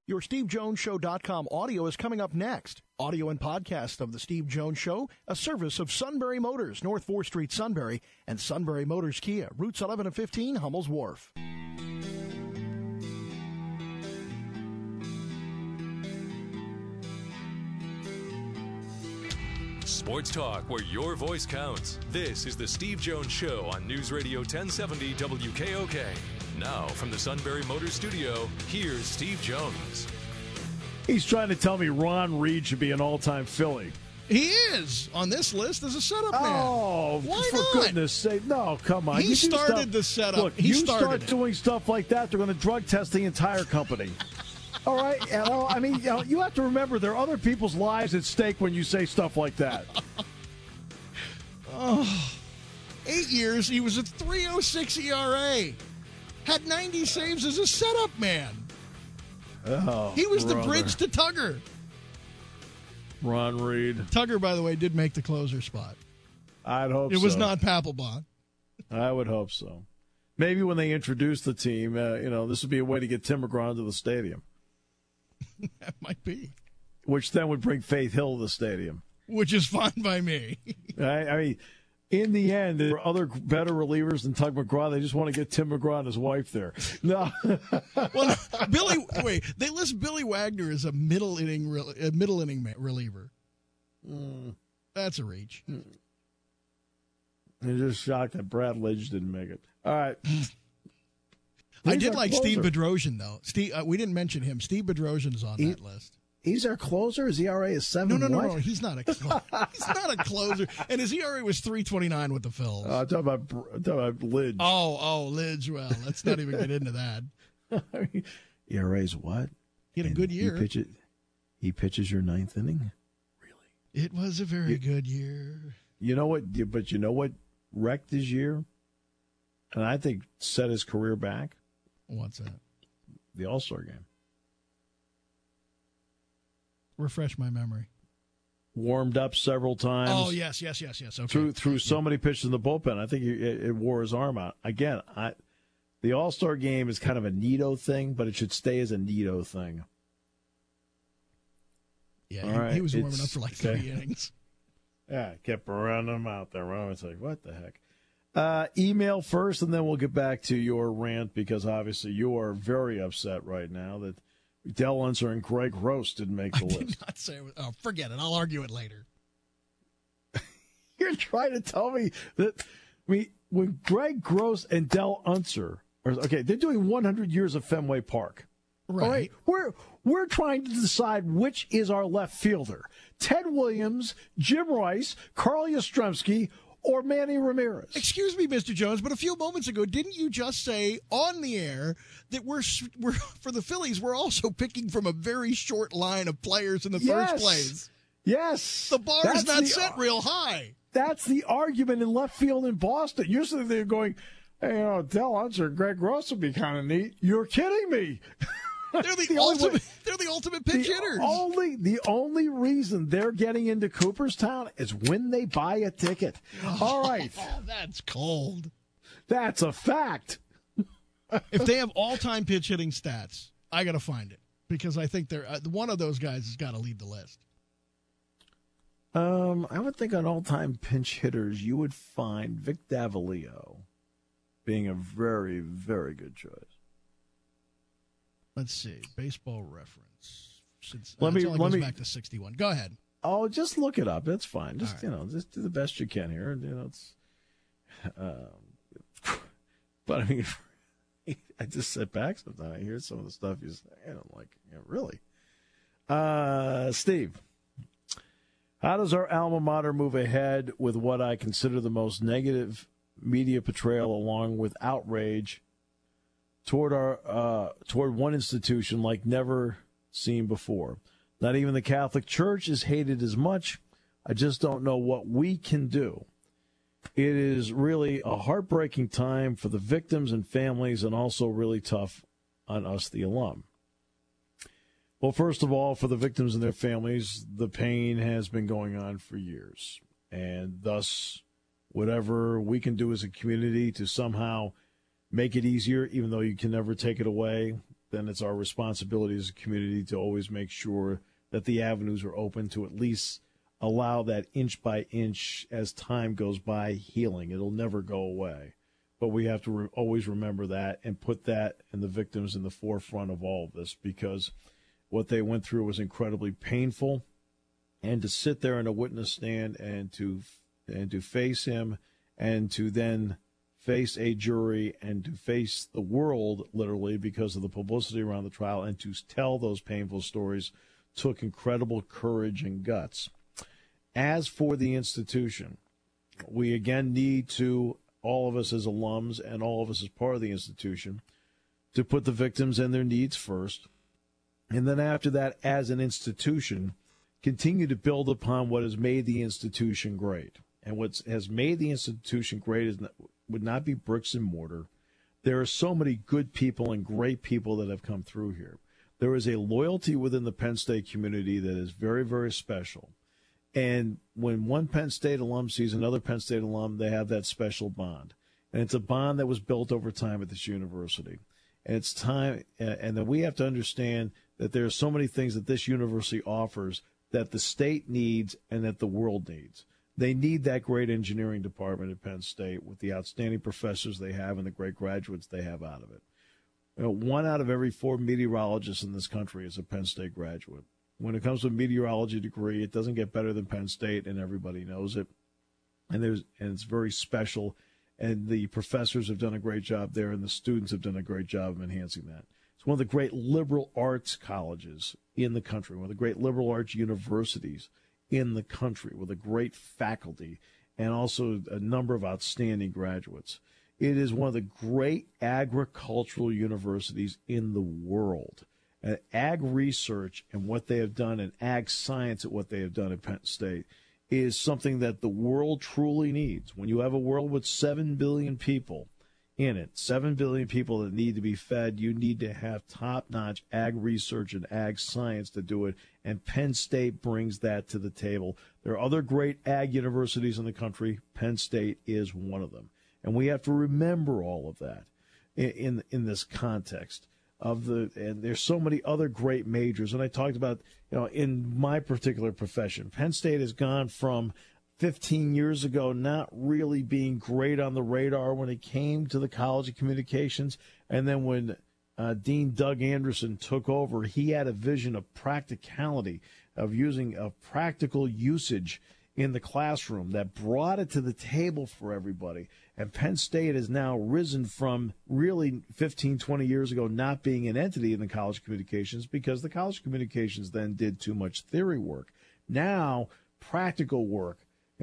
Your SteveJonesShow.com audio is coming up next. Audio and podcast of The Steve Jones Show, a service of Sunbury Motors, North 4th Street, Sunbury, and Sunbury Motors Kia, routes 11 and 15, Hummel's Wharf. Sports talk where your voice counts. This is The Steve Jones Show on News Radio 1070 WKOK. Now, from the Sunbury Motors Studio, here's Steve Jones. He's trying to tell me Ron Reed should be an all-time Philly. He is on this list as a setup man. Oh, why for not? Goodness sake. No, come on. He started the setup. Look, he you started start doing stuff like that, they're going to drug test the entire company. All right? I mean, you have to remember there are other people's lives at stake when you say stuff like that. 8 years, he was at 3.06 ERA. Had 90 saves as a setup man. Oh, He was the brother. bridge to Tugger. Ron Reed. Tugger, by the way, did make the closer spot. I'd hope so. It was not Papelbon. I would hope so. Maybe when they introduce the team, this would be a way to get Tim McGraw to the stadium. That might be. Which then would bring Faith Hill to the stadium. Which is fine by me. I mean, in the end, there are other better relievers than Tug McGraw. They just want to get Tim McGraw and his wife there. No. Well, they list Billy Wagner as a middle inning reliever. That's a reach. I'm just shocked that Brad Lidge didn't make it. All right. I did like Steve Bedrosian, though. We didn't mention him. Steve Bedrosian's on that list. He's our closer. His ERA is 7. No. He's not a closer. He's not a closer. And his ERA was 3.29 with the Phils. I'm talking about Lidge. Oh, Lidge. Well, let's not even get into that. I mean, ERA's what? He had a good year. He pitches your 9th inning? Really? It was a very good year. You know what? But you know what wrecked his year? And I think set his career back? What's that? The All-Star game. Refresh my memory. Warmed up several times. Oh, yes. Okay. Threw so many pitches in the bullpen. I think it wore his arm out. Again, the All-Star game is kind of a neato thing, but it should stay as a neato thing. Yeah, he was warming up for like 3 innings. Yeah, kept running him out there. It's like, what the heck? Email first, and then we'll get back to your rant, because obviously you are very upset right now that Dell Unser and Greg Gross didn't make the list. I did not say it was, forget it. I'll argue it later. You're trying to tell me that when Greg Gross and Dell Unser they're doing 100 years of Fenway Park. Right. All right? We're trying to decide which is our left fielder. Ted Williams, Jim Rice, Carl Yastrzemski, or Manny Ramirez. Excuse me, Mr. Jones, but a few moments ago, didn't you just say on the air that we're for the Phillies, we're also picking from a very short line of players in the first place? Yes. The bar is not set real high. That's the argument in left field in Boston. You're sitting there going, hey, Dell Unser and Greg Gross would be kind of neat. You're kidding me. They're the ultimate pitch hitters. The only reason they're getting into Cooperstown is when they buy a ticket. All right. That's cold. That's a fact. If they have all-time pitch hitting stats, I got to find it, because I think they're one of those guys has got to lead the list. I would think on all-time pinch hitters, you would find Vic Davalillo being a very, very good choice. Let's see. Baseball Reference. Let me back to 61. Go ahead. Oh, just look it up. It's fine. Just right. Just do the best you can here. It's. But I mean, I just sit back sometimes. I hear some of the stuff you say, and I'm like, yeah, really. Steve, how does our alma mater move ahead with what I consider the most negative media portrayal, along with outrage toward one institution like never seen before? Not even the Catholic Church is hated as much. I just don't know what we can do. It is really a heartbreaking time for the victims and families, and also really tough on us, the alum. Well, first of all, for the victims and their families, the pain has been going on for years. And thus, whatever we can do as a community to somehow make it easier, even though you can never take it away, then it's our responsibility as a community to always make sure that the avenues are open to at least allow that inch by inch as time goes by healing. It'll never go away. But we have to always remember that and put that and the victims in the forefront of all of this, because what they went through was incredibly painful. And to sit there in a witness stand and to face him and to then face a jury and to face the world, literally, because of the publicity around the trial, and to tell those painful stories took incredible courage and guts. As for the institution, we again need to, all of us as alums and all of us as part of the institution, to put the victims and their needs first. And then after that, as an institution, continue to build upon what has made the institution great. And what has made the institution great would not be bricks and mortar. There are so many good people and great people that have come through here. There is a loyalty within the Penn State community that is very, very special. And when one Penn State alum sees another Penn State alum, they have that special bond. And it's a bond that was built over time at this university. And it's time, and that we have to understand that there are so many things that this university offers that the state needs and that the world needs. They need that great engineering department at Penn State with the outstanding professors they have and the great graduates they have out of it. You know, 1 out of every 4 meteorologists in this country is a Penn State graduate. When it comes to a meteorology degree, it doesn't get better than Penn State, and everybody knows it. And it's very special, and the professors have done a great job there, and the students have done a great job of enhancing that. It's one of the great liberal arts colleges in the country, one of the great liberal arts universities in the country, with a great faculty and also a number of outstanding graduates. It is one of the great agricultural universities in the world. And ag research and what they have done, and ag science at what they have done at Penn State, is something that the world truly needs. When you have a world with 7 billion people in it, 7 billion people that need to be fed, you need to have top-notch ag research and ag science to do it, and Penn State brings that to the table. There are other great ag universities in the country. Penn State is one of them. And we have to remember all of that in this context. And there's so many other great majors. And I talked about, in my particular profession, Penn State has gone from 15 years ago not really being great on the radar when it came to the College of Communications. And then when Dean Doug Anderson took over, he had a vision of practicality, of using a practical usage in the classroom that brought it to the table for everybody. And Penn State has now risen from really 15, 20 years ago not being an entity in the College of Communications, because the College of Communications then did too much theory work. Now, practical work,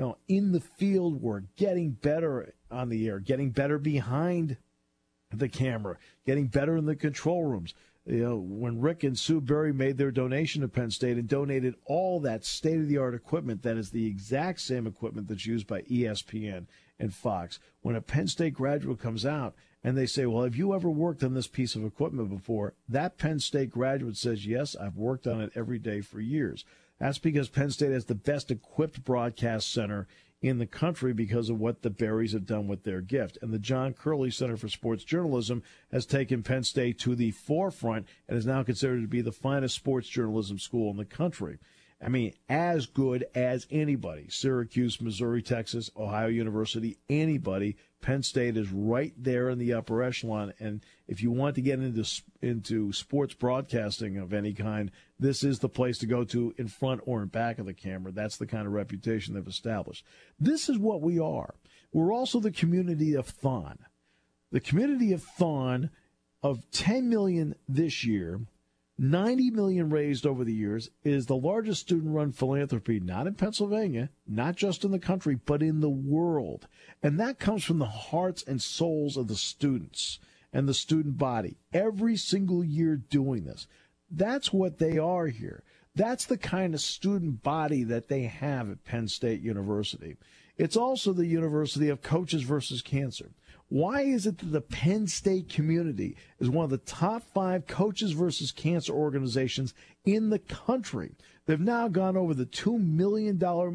in the field work, getting better on the air, getting better behind the camera, getting better in the control rooms. When Rick and Sue Berry made their donation to Penn State and donated all that state-of-the-art equipment that is the exact same equipment that's used by ESPN and Fox, when a Penn State graduate comes out and they say, well, have you ever worked on this piece of equipment before? That Penn State graduate says, yes, I've worked on it every day for years. That's because Penn State has the best equipped broadcast center in the country because of what the Berries have done with their gift. And the John Curley Center for Sports Journalism has taken Penn State to the forefront and is now considered to be the finest sports journalism school in the country. I mean, as good as anybody. Syracuse, Missouri, Texas, Ohio University, anybody. Penn State is right there in the upper echelon. And if you want to get into sports broadcasting of any kind, this is the place to go to, in front or in back of the camera. That's the kind of reputation they've established. This is what we are. We're also the community of Thon. The community of Thon, of 10 million this year, 90 million raised over the years, is the largest student-run philanthropy, not in Pennsylvania, not just in the country, but in the world. And that comes from the hearts and souls of the students and the student body, every single year doing this. That's what they are here. That's the kind of student body that they have at Penn State University. It's also the University of Coaches versus Cancer. Why is it that the Penn State community is one of the top 5 Coaches versus Cancer organizations in the country? They've now gone over the $2 million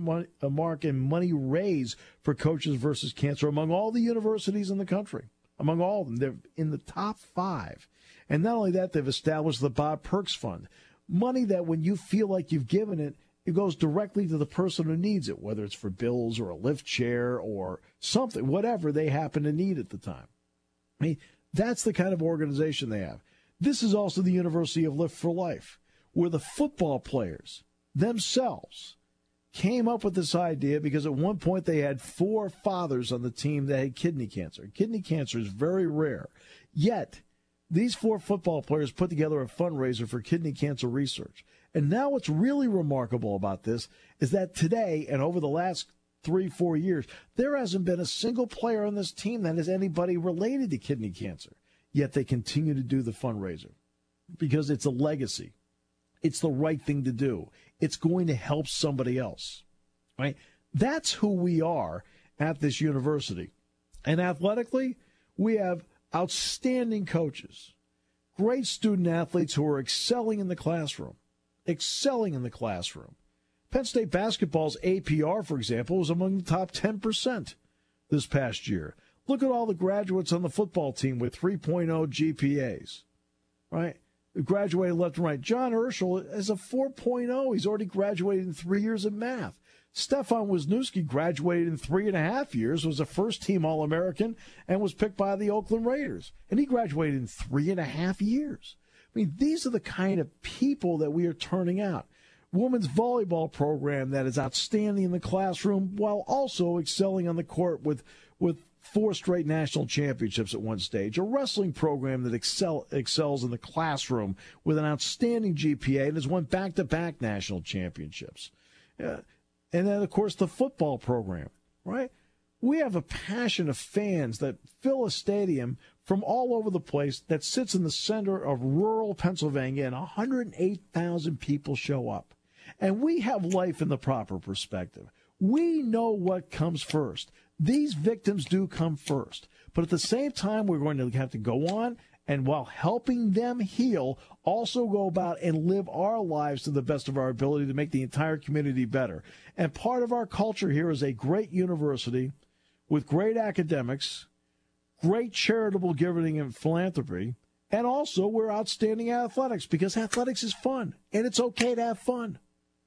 mark in money raised for Coaches versus Cancer among all the universities in the country. Among all of them, they're in the top 5. And not only that, they've established the Bob Perks Fund. Money that when you feel like you've given it, it goes directly to the person who needs it, whether it's for bills or a lift chair or something, whatever they happen to need at the time. I mean, that's the kind of organization they have. This is also the University of Lift for Life, where the football players themselves came up with this idea because at one point they had 4 fathers on the team that had kidney cancer. Kidney cancer is very rare. Yet, these 4 football players put together a fundraiser for kidney cancer research. And now what's really remarkable about this is that today and over the last 3-4 years, there hasn't been a single player on this team that has anybody related to kidney cancer. Yet they continue to do the fundraiser because it's a legacy. It's the right thing to do. It's going to help somebody else, right? That's who we are at this university. And athletically, we have outstanding coaches, great student athletes who are excelling in the classroom. Penn State basketball's APR, for example, was among the top 10% this past year. Look at all the graduates on the football team with 3.0 GPAs, right? Graduated left and right. John Urschel is a 4.0. He's already graduated in 3 years of math. Stefan Wisniewski graduated in 3.5 years, was a first-team All-American, and was picked by the Oakland Raiders. And he graduated in 3.5 years. I mean, these are the kind of people that we are turning out. Women's volleyball program that is outstanding in the classroom while also excelling on the court with 4 straight national championships at one stage. A wrestling program that excels in the classroom with an outstanding GPA and has won back-to-back national championships. And then, of course, the football program, right? We have a passion of fans that fill a stadium from all over the place that sits in the center of rural Pennsylvania, and 108,000 people show up. And we have life in the proper perspective. We know what comes first. These victims do come first. But at the same time, we're going to have to go on and, while helping them heal, also go about and live our lives to the best of our ability to make the entire community better. And part of our culture here is a great university with great academics, great charitable giving and philanthropy, and also we're outstanding at athletics because athletics is fun, and it's okay to have fun.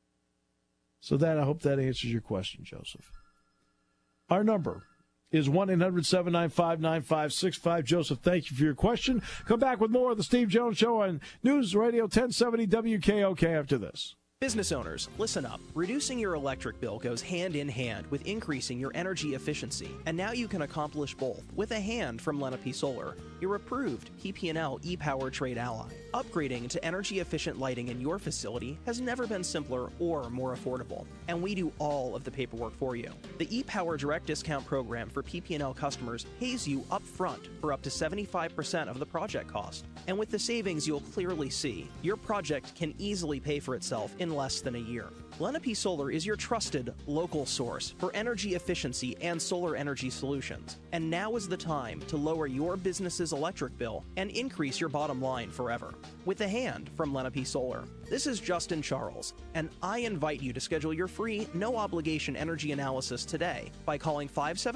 So I hope that answers your question, Joseph. Our number is 1-800-795-9565. Joseph, thank you for your question. Come back with more of the Steve Jones Show on News Radio 1070 WKOK after this. Business owners, listen up. Reducing your electric bill goes hand in hand with increasing your energy efficiency. And now you can accomplish both with a hand from Lenape Solar, your approved PP&L e-Power trade ally. Upgrading to energy-efficient lighting in your facility has never been simpler or more affordable. And we do all of the paperwork for you. The e-Power Direct Discount Program for PP&L customers pays you up front for up to 75% of the project cost. And with the savings you'll clearly see, your project can easily pay for itself in less than a year. Lenape Solar is your trusted local source for energy efficiency and solar energy solutions. And now is the time to lower your business's electric bill and increase your bottom line forever. With a hand from Lenape Solar. This is Justin Charles, and I invite you to schedule your free, no-obligation energy analysis today by calling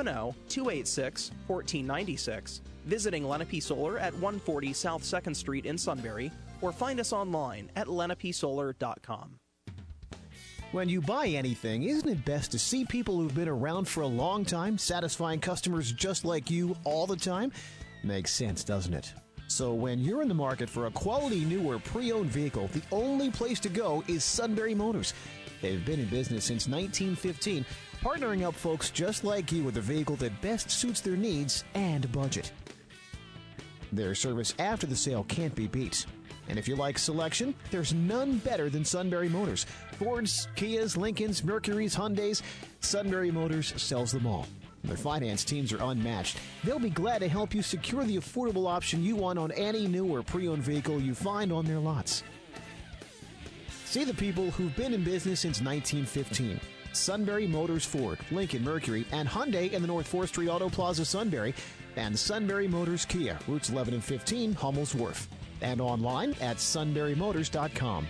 570-286-1496, visiting Lenape Solar at 140 South 2nd Street in Sunbury, or find us online at lenapesolar.com. When you buy anything, isn't it best to see people who've been around for a long time, satisfying customers just like you all the time? Makes sense, doesn't it? So when you're in the market for a quality new or pre-owned vehicle, the only place to go is Sunbury Motors. They've been in business since 1915, partnering up folks just like you with a vehicle that best suits their needs and budget. Their service after the sale can't be beat. And if you like selection, there's none better than Sunbury Motors. Fords, Kias, Lincolns, Mercurys, Hyundais, Sunbury Motors sells them all. Their finance teams are unmatched. They'll be glad to help you secure the affordable option you want on any new or pre-owned vehicle you find on their lots. See the people who've been in business since 1915. Sunbury Motors Ford, Lincoln, Mercury, and Hyundai in the North 4th Street Auto Plaza, Sunbury, and Sunbury Motors Kia, routes 11 and 15, Hummel's Wharf, and online at sunburymotors.com.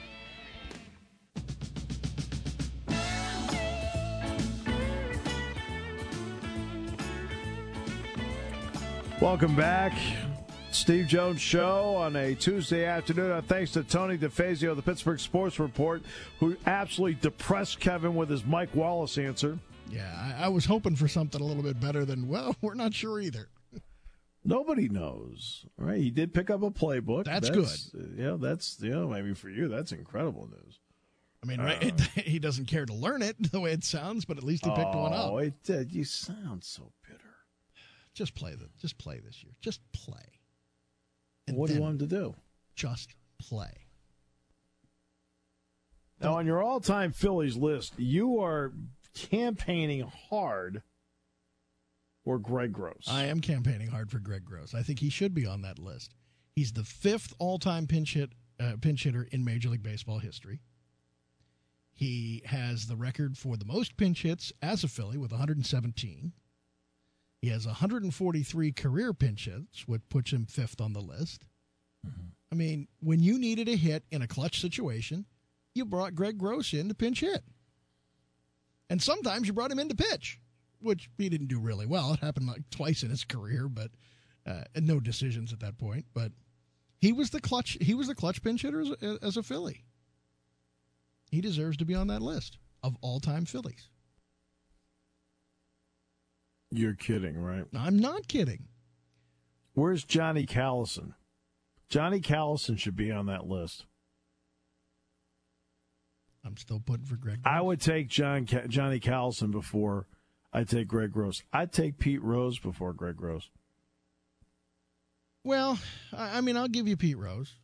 Welcome back. Steve Jones Show on a Tuesday afternoon. Thanks to Tony DeFazio of the Pittsburgh Sports Report, who absolutely depressed Kevin with his Mike Wallace answer. Yeah, I was hoping for something a little bit better than, well, we're not sure either. Nobody knows, right? He did pick up a playbook. That's good. Yeah, maybe for you, that's incredible news. I mean, right, he doesn't care to learn it the way it sounds, but at least he picked one up. Oh, you sound so bitter. Just play this year. Just play. And what do you want him to do? Just play. Now, on your all-time Phillies list, you are campaigning hard for Greg Gross. I am campaigning hard for Greg Gross. I think he should be on that list. He's the 5th all-time pinch hitter in Major League Baseball history. He has the record for the most pinch hits as a Philly with 117. He has 143 career pinch hits, which puts him 5th on the list. Mm-hmm. I mean, when you needed a hit in a clutch situation, you brought Greg Gross in to pinch hit. And sometimes you brought him in to pitch, which he didn't do really well. It happened like twice in his career, but and no decisions at that point. But he was the clutch pinch hitter as a Philly. He deserves to be on that list of all-time Phillies. You're kidding, right? I'm not kidding. Where's Johnny Callison? Johnny Callison should be on that list. I'm still putting for Greg Gross. I would take Johnny Callison before I take Greg Gross. I'd take Pete Rose before Greg Gross. Well, I mean, I'll give you Pete Rose.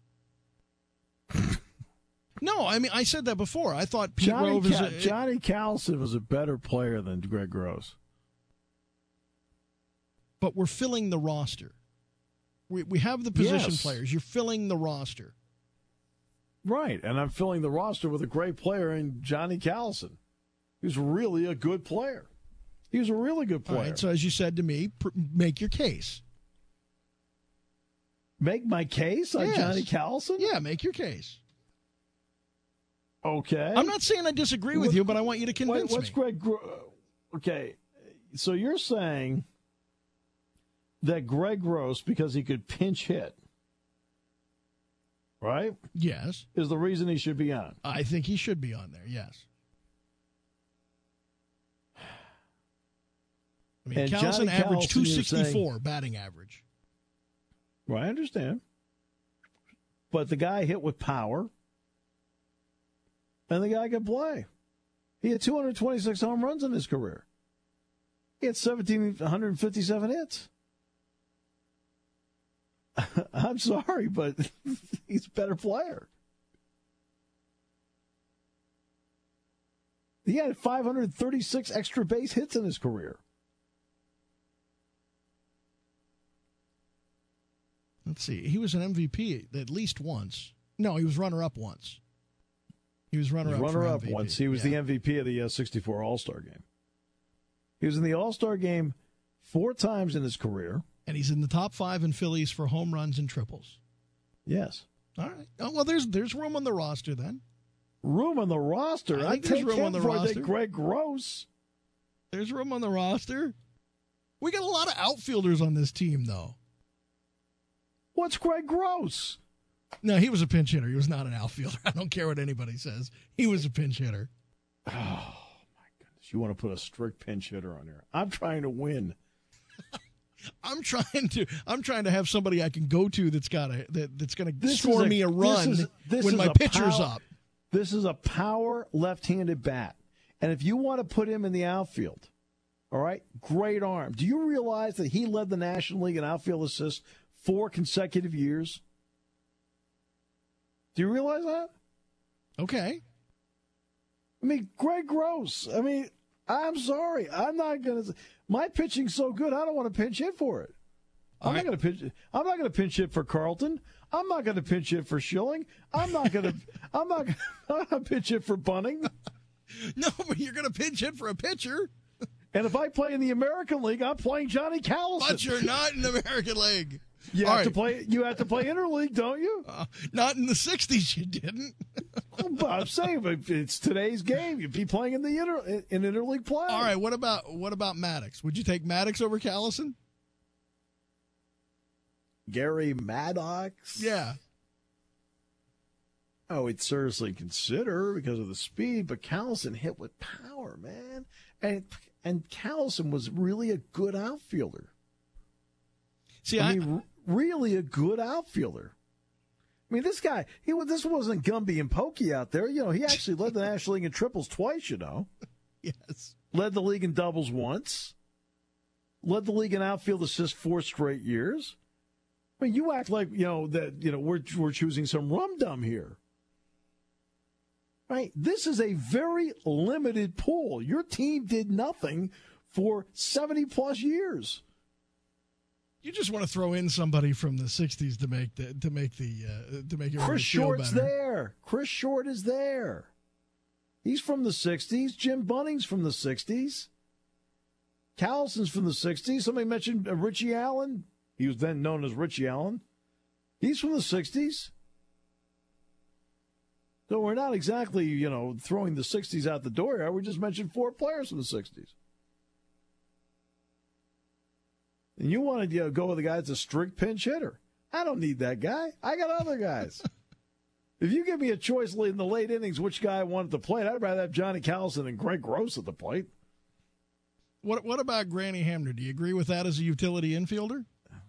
No, I mean, I said that before. I thought Johnny Callison was a better player than Greg Gross. But we're filling the roster. We have the position players. You're filling the roster. Right, and I'm filling the roster with a great player in Johnny Callison. He's really a good player. He was a really good player. All right, so as you said to me, make your case. Make my case on Johnny Callison? Yeah, make your case. Okay. I'm not saying I disagree with you, but I want you to convince me. Okay, so you're saying that Greg Gross, because he could pinch hit, right? Yes. Is the reason he should be on. I think he should be on there, yes. I mean, Callison averaged 264 batting average. Well, I understand. But the guy hit with power, and the guy could play. He had 226 home runs in his career. He had 1,757 hits. I'm sorry, but he's a better player. He had 536 extra base hits in his career. Let's see. He was an MVP at least once. No, he was runner-up once. He was runner-up once. He was the MVP of the 64 All-Star game. He was in the All-Star game 4 times in his career. And he's in the top 5 in Phillies for home runs and triples. Yes. All right. Oh, well, there's room on the roster then. Room on the roster? I think there's room on the roster. Greg Gross. There's room on the roster. We got a lot of outfielders on this team, though. What's Greg Gross? No, he was a pinch hitter. He was not an outfielder. I don't care what anybody says. He was a pinch hitter. Oh, my goodness. You want to put a strict pinch hitter on here. I'm trying to win. I'm trying to have somebody I can go to that's going to score me a run when my pitcher's up. This is a power left-handed bat. And if you want to put him in the outfield, all right, great arm. Do you realize that he led the National League in outfield assists 4 consecutive years? Do you realize that? Okay. I mean, Greg Gross. I mean, I'm sorry. I'm not going to. My pitching's so good, I don't want to pinch hit for it. I'm not going to pinch hit for Carlton. I'm not going to pinch hit for Schilling. I'm not going to pinch hit for Bunning. No, but you're going to pinch hit for a pitcher. And if I play in the American League, I'm playing Johnny Callison. But you're not in the American League. You have to play interleague, don't you? Not in the 60s, you didn't. But I'm saying, if it's today's game, you'd be playing in the interleague play. All right, what about Maddox? Would you take Maddox over Callison? Gary Maddox. Yeah. I would seriously consider because of the speed, but Callison hit with power, man. And Callison was really a good outfielder. See, I mean, really a good outfielder. I mean, this guy, this wasn't Gumby and Pokey out there. You know, he actually led the National League in triples twice, you know. Yes. Led the league in doubles once. Led the league in outfield assists 4 straight years. I mean, you act like, we're choosing some rum-dum here. Right? This is a very limited pool. Your team did nothing for 70-plus years. You just want to throw in somebody from the '60s to make it Chris Short's better. there. Chris Short is there. He's from the '60s. Jim Bunning's from the '60s. Callison's from the '60s. Somebody mentioned Richie Allen. He was then known as Richie Allen. He's from the '60s. So we're not exactly, throwing the '60s out the door here. We just mentioned 4 players from the '60s. And you want to go with a guy that's a strict pinch hitter. I don't need that guy. I got other guys. If you give me a choice in the late innings which guy I want at the plate, I'd rather have Johnny Callison and Greg Gross at the plate. What about Granny Hamner? Do you agree with that as a utility infielder?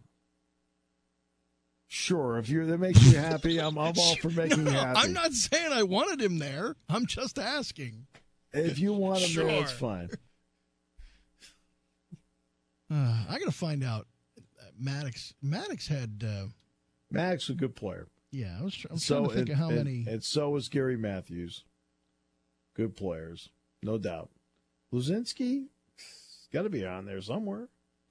Sure. If that makes you happy, I'm all for making you happy. I'm not saying I wanted him there. I'm just asking. If you want him Sure. there, it's fine. I got to find out. Maddox had. Maddox is a good player. Yeah, I'm trying to think of how many. And so is Gary Matthews. Good players, no doubt. Luzinski, got to be on there somewhere.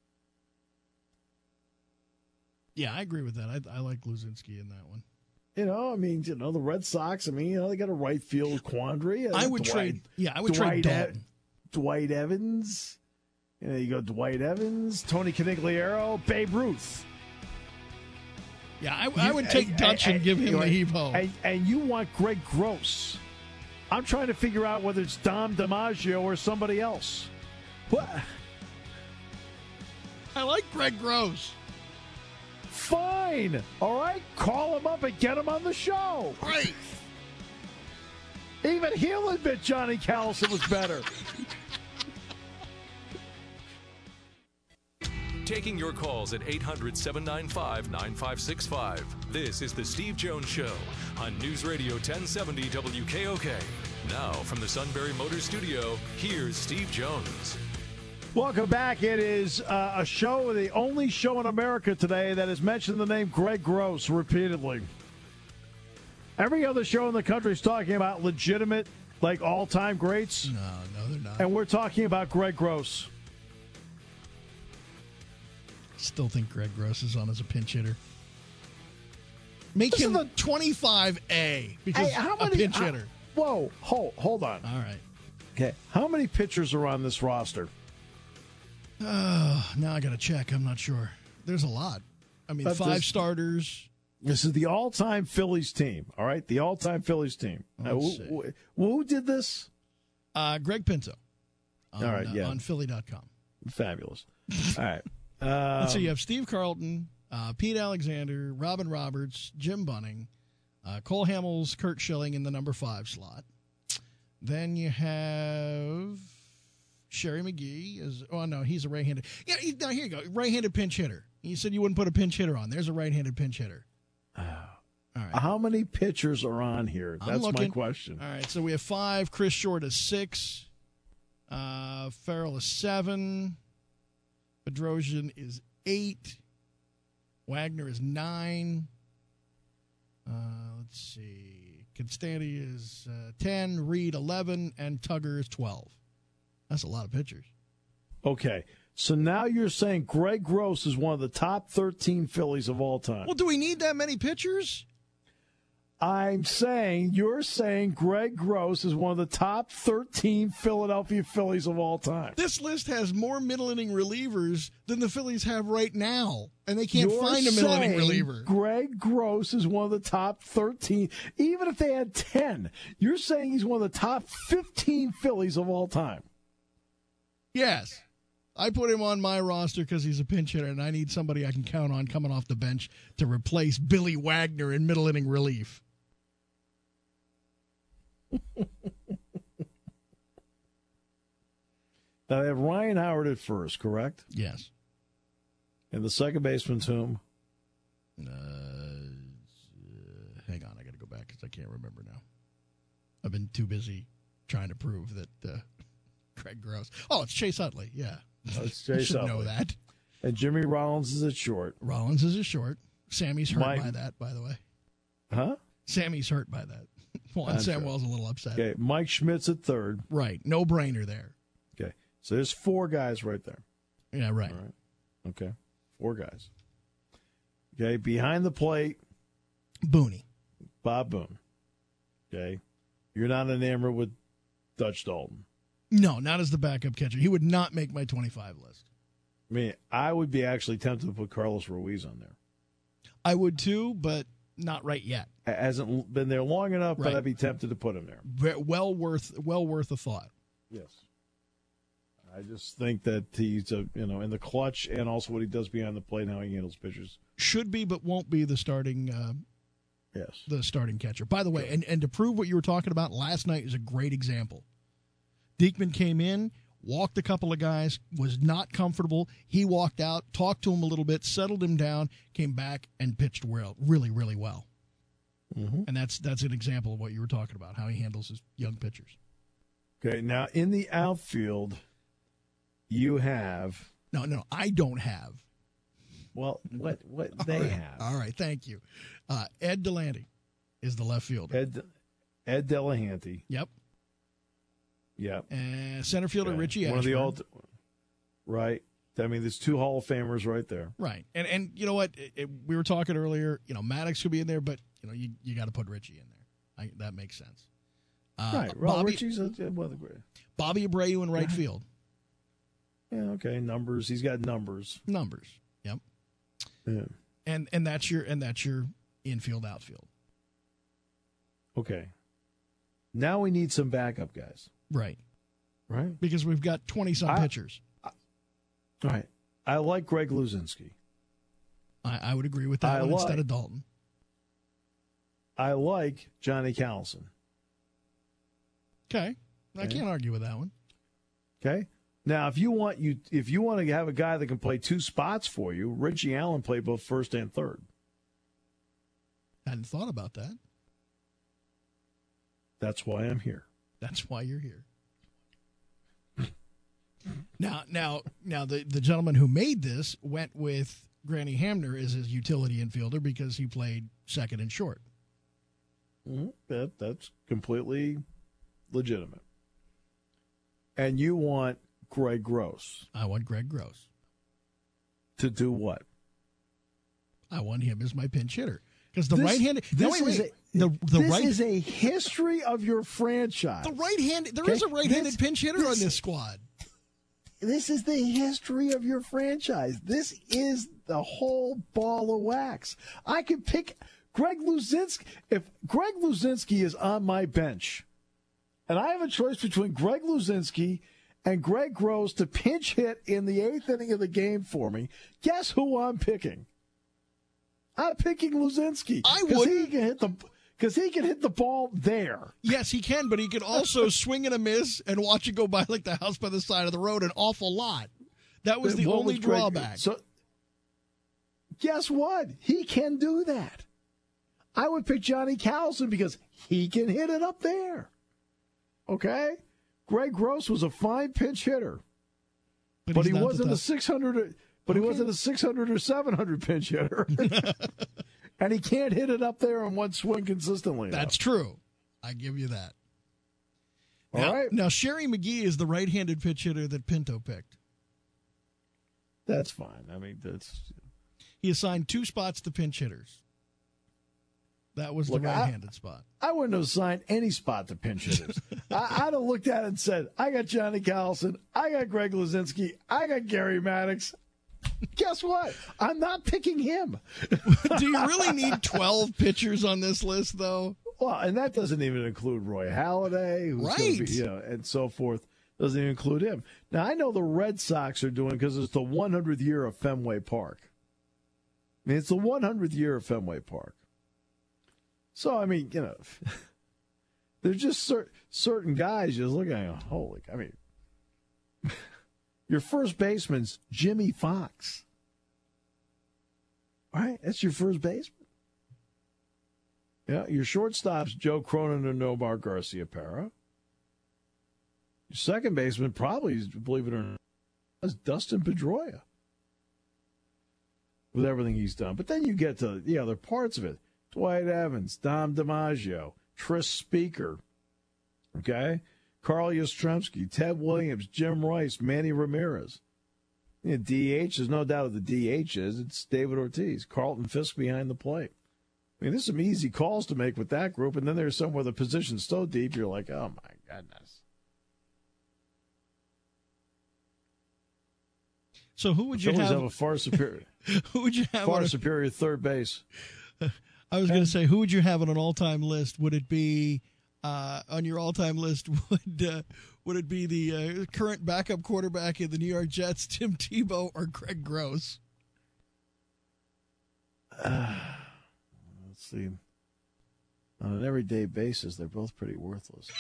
Yeah, I agree with that. I like Luzinski in that one. The Red Sox, they got a right field quandary. I would trade Dalton. Dwight Evans. You go Dwight Evans, Tony Conigliaro, Babe Ruth. Yeah, I would take Dutch and give him the heave-ho. And you want Greg Gross. I'm trying to figure out whether it's Dom DiMaggio or somebody else. What? I like Greg Gross. Fine. All right. Call him up and get him on the show. Right. Even he'll admit Johnny Callison was better. Taking your calls at 800-795-9565. This is the Steve Jones Show on News Radio 1070 WKOK. Now from the Sunbury Motors Studio, here's Steve Jones. Welcome back. It is a show, the only show in America today that has mentioned the name Greg Gross repeatedly. Every other show in the country is talking about legitimate, all-time greats. No, they're not. And we're talking about Greg Gross. Still think Greg Gross is on as a pinch hitter. Make him 25A because a pinch hitter. Whoa, hold on. All right. Okay, how many pitchers are on this roster? Now I got to check. I'm not sure. There's a lot. I mean, 5 starters. This is the all-time Phillies team, all right? The all-time Phillies team. Who did this? Greg Pinto. All right, yeah. On Philly.com. Fabulous. All right. Let's see. You have Steve Carlton, Pete Alexander, Robin Roberts, Jim Bunning, Cole Hamels, Kurt Schilling in the number 5 slot. Then you have Sherry McGee. He's a right-handed. Yeah, now here you go. Right-handed pinch hitter. You said you wouldn't put a pinch hitter on. There's a right-handed pinch hitter. All right. How many pitchers are on here? That's my question. All right, so we have 5. Chris Short is 6. Farrell is 7. Bedrosian is 8. Wagner is 9. Let's see. Constanti is 10. Reed 11. And Tugger is 12. That's a lot of pitchers. Okay. So now you're saying Greg Gross is one of the top 13 Phillies of all time. Well, do we need that many pitchers? You're saying Greg Gross is one of the top 13 Philadelphia Phillies of all time. This list has more middle-inning relievers than the Phillies have right now, and they can't find a middle-inning reliever. Greg Gross is one of the top 13. Even if they had 10, you're saying he's one of the top 15 Phillies of all time. Yes. I put him on my roster because he's a pinch hitter, and I need somebody I can count on coming off the bench to replace Billy Wagner in middle inning relief. Now, they have Ryan Howard at first, correct? Yes. And the second baseman's whom? Hang on, I got to go back because I can't remember now. I've been too busy trying to prove that Greg Gross. Oh, it's Chase Utley. Yeah, It's I Chase should Utley. know that. And Jimmy Rollins is at short. Rollins is a short. Sammy's hurt Mike- by that, by the way. Huh? Sammy's hurt by that. Juan That's Samuel's a little upset. Okay, Mike Schmidt's at third. Right, no brainer there. Okay, so there's four guys right there. Yeah, right. All right. Okay, four guys. Okay, behind the plate, Booney. Bob Boone. Okay, you're not enamored with Dutch Dalton. No, not as the backup catcher. He would not make my 25 list. I mean, I would be actually tempted to put Carlos Ruiz on there. I would too, but not right yet. Hasn't been there long enough, Right. but I'd be tempted to put him there. Well worth a thought. Yes. I just think that he's in the clutch, and also what he does behind the plate and how he handles pitchers. Should be, but won't be the starting Yes. the starting catcher. By the way, and to prove what you were talking about, last night is a great example. Diekman came in, walked a couple of guys, was not comfortable. He walked out, talked to him a little bit, settled him down, came back and pitched really, really well. Mm-hmm. And that's an example of what you were talking about, how he handles his young pitchers. Okay, now in the outfield, you have No, I don't have. what they have. All right, thank you. Ed Delaney is the left fielder. Ed Delahanty. Yep. Yep. And center fielder Okay. Richie One of Ashburn. the right. I mean, there's two Hall of Famers right there. Right. And you know what? We were talking earlier, Maddox could be in there, but you got to put Richie in there. That makes sense. Right. Well, Bobby, Richie's one of the great. Bobby Abreu in right field. Yeah. Okay. Numbers. He's got numbers. Numbers. Yep. Yeah. And that's your infield outfield. Okay. Now we need some backup guys. Right. Right. Because we've got 20-some pitchers. All right. I like Greg Luzinski. I would agree with that one instead of Dalton. I like Johnny Callison. Okay. I can't argue with that one. Okay. Now, if you want to have a guy that can play two spots for you, Richie Allen played both first and third. Hadn't thought about that. That's why I'm here. That's why you're here. Now, the gentleman who made this went with Granny Hamner as his utility infielder because he played second and short. Mm-hmm. That's completely legitimate. And you want Greg Gross. I want Greg Gross. To do what? I want him as my pinch hitter. Because the This- right-handed... this This is is a history of your franchise. The right-handed... There is Okay? a right-handed pinch hitter on this squad. This is the history of your franchise. This is the whole ball of wax. I could pick Greg Luzinski. If Greg Luzinski is on my bench, and I have a choice between Greg Luzinski and Greg Gross to pinch hit in the eighth inning of the game for me, guess who I'm picking? I'm picking Luzinski. I wouldn't. Because he can hit the ball there. Yes, he can, but he can also swing and a miss and watch it go by like the house by the side of the road an awful lot. That was the What only was Greg- drawback. So, guess what? He can do that. I would pick Johnny Callison because he can hit it up there. Okay? Greg Gross was a fine pinch hitter, but he wasn't a 600. But he wasn't a 600 or 700 pinch hitter, and he can't hit it up there in one swing consistently. That's true. I give you that. All right. Now, Sherry McGee is the right-handed pitch hitter that Pinto picked. That's fine. I mean, that's. He assigned 2 spots to pinch hitters. That was the right-handed spot. I wouldn't have assigned any spot to pinch hitters. I'd have looked at it and said, I got Johnny Callison, I got Greg Luzinski, I got Gary Maddox. Guess what? I'm not picking him. Do you really need 12 pitchers on this list, though? Well, and that doesn't even include Roy Halladay, who's gonna Right. be, and so forth. Doesn't even include him. Now, I know the Red Sox are doing because it's the 100th year of Fenway Park. I mean, it's the 100th year of Fenway Park. So, I mean, you know, there's just certain guys just looking at you, holy, I mean, your first baseman's Jimmy Fox. All right, that's your first baseman. Yeah, your shortstop's Joe Cronin and Nomar Garciaparra. Your second baseman probably, believe it or not, is Dustin Pedroia with everything he's done. But then you get to the other parts of it. Dwight Evans, Dom DiMaggio, Tris Speaker, okay? Carl Yastrzemski, Ted Williams, Jim Rice, Manny Ramirez. The DH, there's no doubt what the DH is. It's David Ortiz, Carlton Fisk behind the plate. I mean, there's some easy calls to make with that group, and then there's some where the position's so deep, you're like, oh, my goodness. So who would you have a far superior? Who would you have? Far superior third base. I was going to say, who would you have on an all-time list? Would it be on your all-time list? Would it be the current backup quarterback in the New York Jets, Tim Tebow, or Greg Gross? Let's see. On an everyday basis, they're both pretty worthless.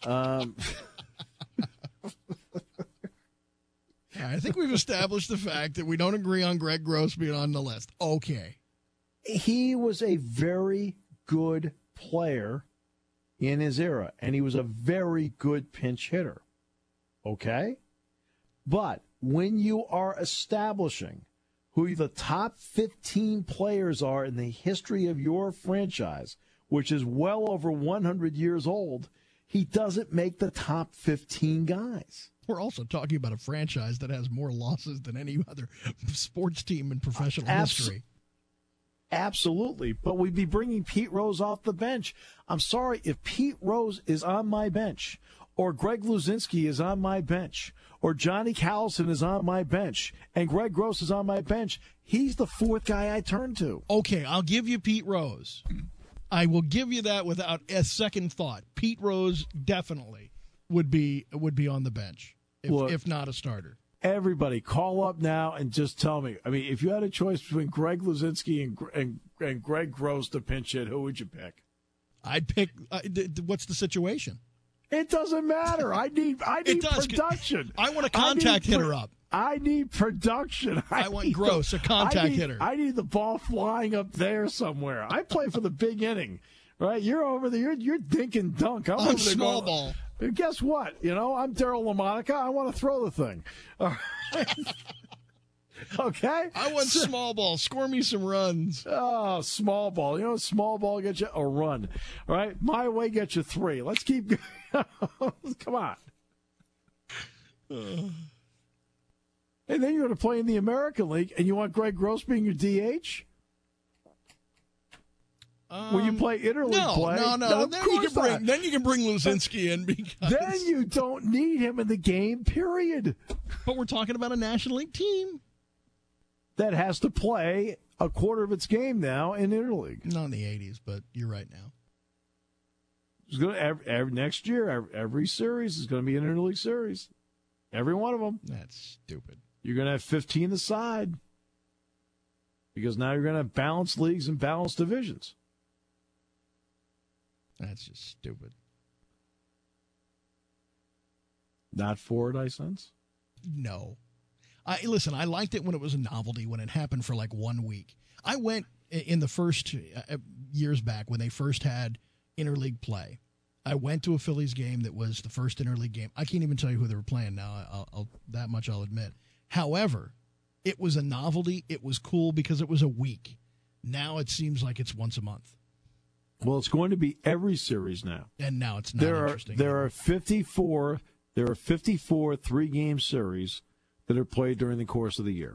I think we've established the fact that we don't agree on Greg Gross being on the list. Okay. He was a very good player in his era, and he was a very good pinch hitter. Okay? But when you are establishing who the top 15 players are in the history of your franchise, which is well over 100 years old, he doesn't make the top 15 guys. We're also talking about a franchise that has more losses than any other sports team in professional history. Absolutely. But we'd be bringing Pete Rose off the bench. I'm sorry, if Pete Rose is on my bench, or Greg Luzinski is on my bench, or Johnny Callison is on my bench, and Greg Gross is on my bench, he's the fourth guy I turn to. Okay, I'll give you Pete Rose. I will give you that without a second thought. Pete Rose definitely would be on the bench, if not a starter. Everybody, call up now and just tell me. I mean, if you had a choice between Greg Luzinski and Greg Gross to pinch hit, who would you pick? I'd pick. What's the situation? It doesn't matter. I need production. I want a contact hitter up. I need production. I want Gross, a contact hitter. I need the ball flying up there somewhere. I play for the big inning, right? You're over there. You're dink and dunk. I'm small ball. Guess what? I'm Darryl LaMonica. I want to throw the thing. All right. Okay? I want small ball. Score me some runs. Oh, small ball. Small ball gets you a run. All right? My way gets you 3. Let's keep going. Come on. And then you're going to play in the American League, and you want Greg Gross being your DH? When you play interleague play? No. Then you can bring Luzinski in because then you don't need him in the game, period. But we're talking about a National League team that has to play a quarter of its game now in interleague. Not in the 80s, but you're right now. It's going to next year. Every series is going to be an interleague series. Every one of them. That's stupid. You're going to have 15 aside because now you're going to have balanced leagues and balanced divisions. That's just stupid. Not for it, I sense? No. Listen, I liked it when it was a novelty, when it happened for like 1 week. I went in the first years back when they first had interleague play. I went to a Phillies game that was the first interleague game. I can't even tell you who they were playing now. That much I'll admit. However, it was a novelty. It was cool because it was a week. Now it seems like it's once a month. Well, it's going to be every series now. And now it's not interesting. There are 54 3-game series that are played during the course of the year.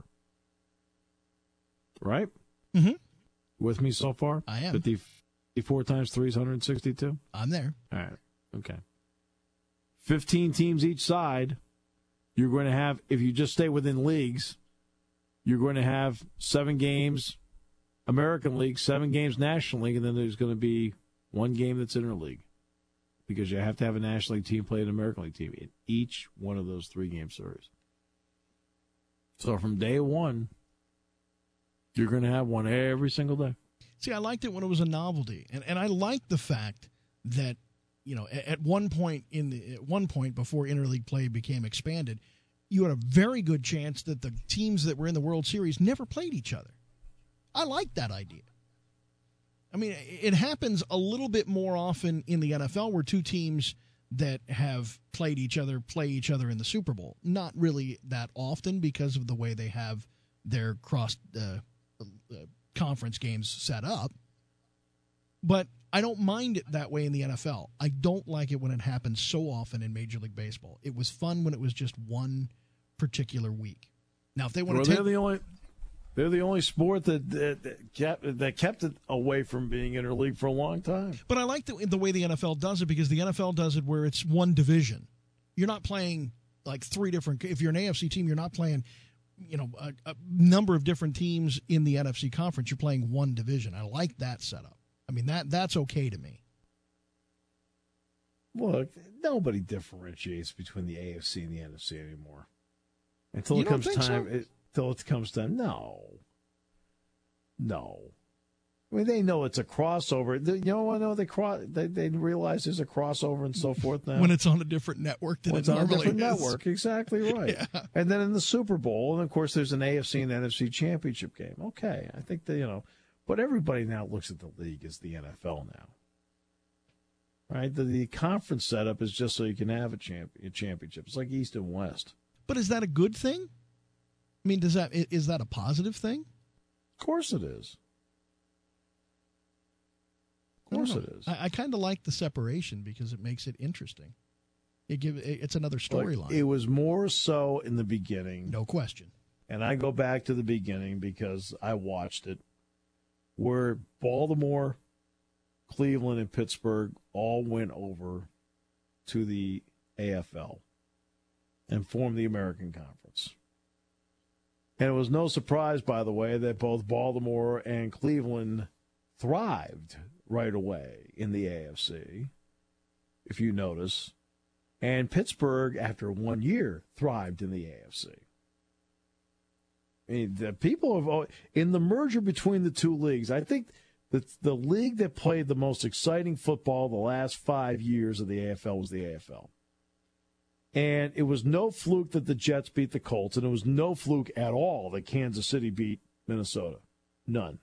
Right? Mm-hmm. With me so far? I am. 54 times 3 is 162? I'm there. All right. Okay. 15 teams each side. You're going to have, if you just stay within leagues, you're going to have 7 games American League, 7 games National League, and then there's going to be 1 game that's interleague. because you have to have a National League team play an American League team in each one of those 3-game series. So from day one, you're going to have one every single day. See, I liked it when it was a novelty, and I liked the fact that, you know, at one point before interleague play became expanded, you had a very good chance that the teams that were in the World Series never played each other. I like that idea. I mean, it happens a little bit more often in the NFL where two teams that have played each other play each other in the Super Bowl. Not really that often because of the way they have their cross conference games set up. But I don't mind it that way in the NFL. I don't like it when it happens so often in Major League Baseball. It was fun when it was just one particular week. Now, if they want to take... They're the only sport that kept it away from being interleague for a long time. But I like the way the NFL does it, because the NFL does it where it's one division. You're not playing like three different. If you're an AFC team, you're not playing, you know, a number of different teams in the NFC conference. You're playing one division. I like that setup. I mean, that's okay to me. Look, nobody differentiates between the AFC and the NFC anymore until it comes time. So? Till it comes to no. I mean, they know it's a crossover. You know, I know they realize there's a crossover and so forth now. When it's on a different network than it normally is. On a different network, exactly right. Yeah. And then in the Super Bowl, and of course, there's an AFC and NFC championship game. Okay, I think that, you know, but everybody now looks at the league as the NFL now. Right? The conference setup is just so you can have a championship. It's like East and West. But is that a good thing? I mean, is that a positive thing? Of course it is. Of course it is. I kind of like the separation because it makes it interesting. It's another storyline. It was more so in the beginning. No question. And I go back to the beginning because I watched it, where Baltimore, Cleveland, and Pittsburgh all went over to the AFL and formed the American Conference. And it was no surprise, by the way, that both Baltimore and Cleveland thrived right away in the AFC, if you notice. And Pittsburgh, after 1 year, thrived in the AFC. I mean, the people have, in the merger between the two leagues, I think that the league that played the most exciting football the last 5 years of the AFL was the AFL. And it was no fluke that the Jets beat the Colts, and it was no fluke at all that Kansas City beat Minnesota. None.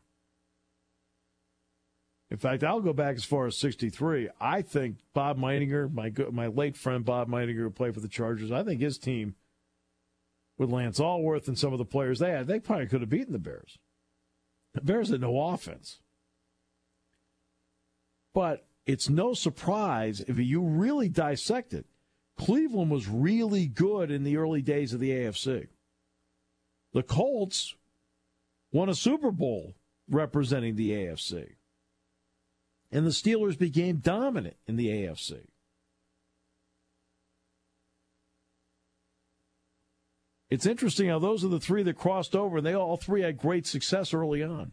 In fact, I'll go back as far as 1963. I think Bob Meininger, my late friend Bob Meininger, who played for the Chargers, I think his team, with Lance Allworth and some of the players they had, they probably could have beaten the Bears. The Bears had no offense. But it's no surprise if you really dissect it. Cleveland was really good in the early days of the AFC. The Colts won a Super Bowl representing the AFC. And the Steelers became dominant in the AFC. It's interesting how those are the three that crossed over, and they all three had great success early on.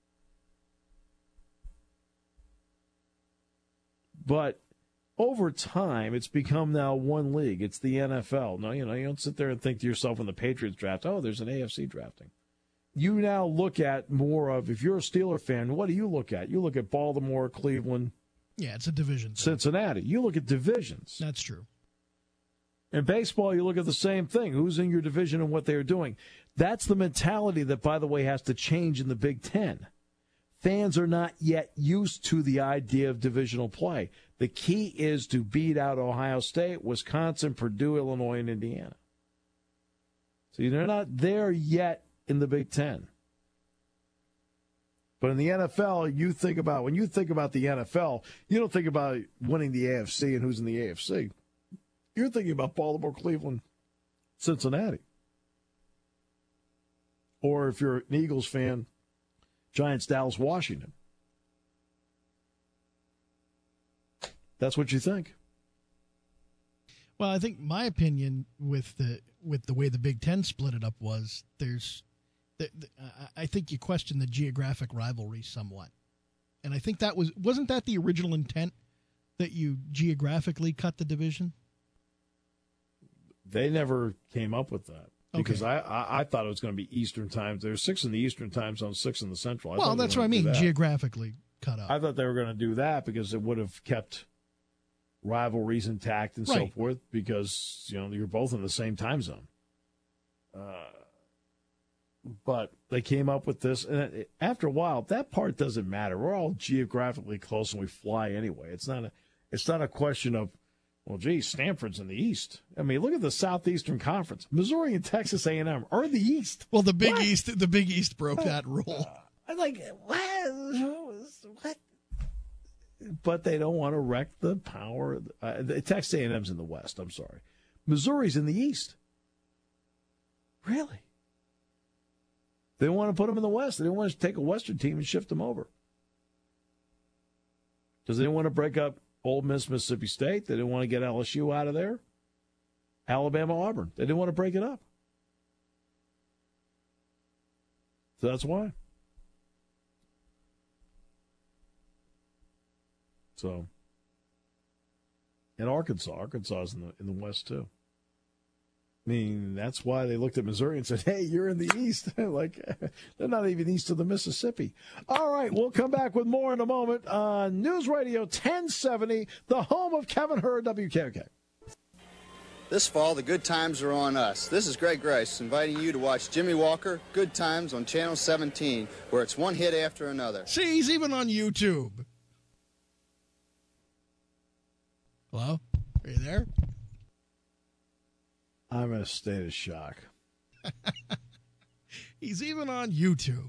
But over time, it's become now one league. It's the NFL. No, you don't sit there and think to yourself when the Patriots draft, oh, there's an AFC drafting. You now look at more of, if you're a Steeler fan, what do you look at? You look at Baltimore, Cleveland. Yeah, it's a division. Cincinnati. You look at divisions. That's true. In baseball, you look at the same thing. Who's in your division and what they're doing. That's the mentality that, by the way, has to change in the Big Ten. Fans are not yet used to the idea of divisional play. The key is to beat out Ohio State, Wisconsin, Purdue, Illinois, and Indiana. See, they're not there yet in the Big Ten. But in the NFL, when you think about the NFL, you don't think about winning the AFC and who's in the AFC. You're thinking about Baltimore, Cleveland, Cincinnati. Or if you're an Eagles fan, Giants, Dallas, Washington. That's what you think. Well, I think my opinion with the way the Big Ten split it up was I think you question the geographic rivalry somewhat, and I think that wasn't that the original intent that you geographically cut the division? They never came up with that. Because I thought it was going to be Eastern time. There's 6 in the Eastern time zone, 6 in the Central. Well, that's what I mean, geographically cut up. I thought they were going to do that because it would have kept rivalries intact and so forth because, you're both in the same time zone. But they came up with this. And after a while, that part doesn't matter. We're all geographically close and we fly anyway. It's not a question of, well, geez, Stanford's in the East. I mean, look at the Southeastern Conference. Missouri and Texas A&M are in the East. Well, the Big East broke that rule. I'm like, what? But they don't want to wreck the power. Texas A&M's in the West. I'm sorry. Missouri's in the East. Really? They don't want to put them in the West. They don't want to take a Western team and shift them over. Because they didn't want to break up Ole Miss, Mississippi State. They didn't want to get LSU out of there. Alabama, Auburn. They didn't want to break it up. So that's why. So, and Arkansas is in the West too. I mean, that's why they looked at Missouri and said, hey, you're in the East. Like, they're not even east of the Mississippi. All right, we'll come back with more in a moment on News Radio 1070, the home of Kevin Hurd, WKOK. This fall, the good times are on us. This is Greg Grice inviting you to watch Jimmy Walker, Good Times on Channel 17, where it's one hit after another. See, he's even on YouTube. Hello? Are you there? I'm in a state of shock. He's even on YouTube.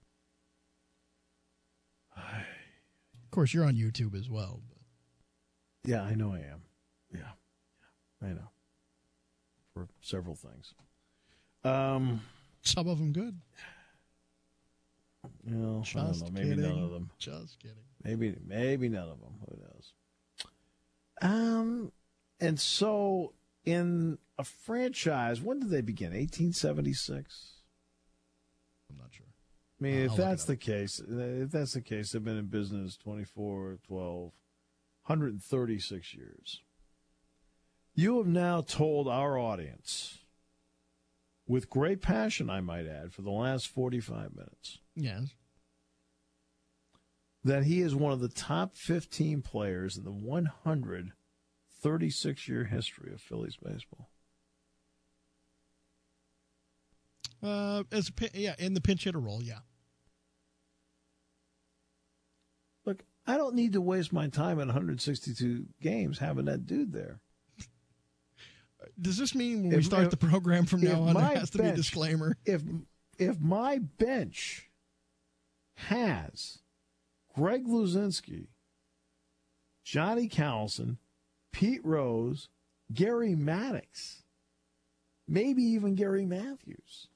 Of course, you're on YouTube as well. But. Yeah, I know I am. Yeah, I know. For several things. Some of them good. No, I don't know. Maybe none of them. Just kidding. Maybe none of them. Who knows? And so in a franchise, when did they begin? 1876? I'm not sure. I mean, if that's the case, they've been in business 136 years. You have now told our audience, with great passion, I might add, for the last 45 minutes. Yes. That he is one of the top 15 players in the 136-year history of Phillies baseball. In the pinch hitter role, yeah. Look, I don't need to waste my time in 162 games having that dude there. Does this mean when we start the program from now on, there has to be a disclaimer? If my bench has Greg Luzinski, Johnny Cowlson, Pete Rose, Gary Maddox, maybe even Gary Matthews,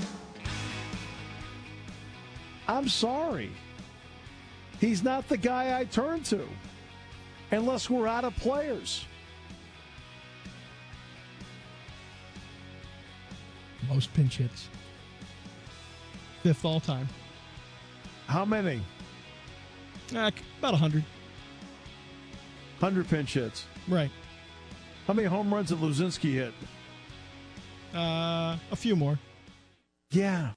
I'm sorry. He's not the guy I turn to unless we're out of players. Most pinch hits. 5th all time. How many? About 100. 100 pinch hits. Right. How many home runs did Luzinski hit? A few more. Yeah.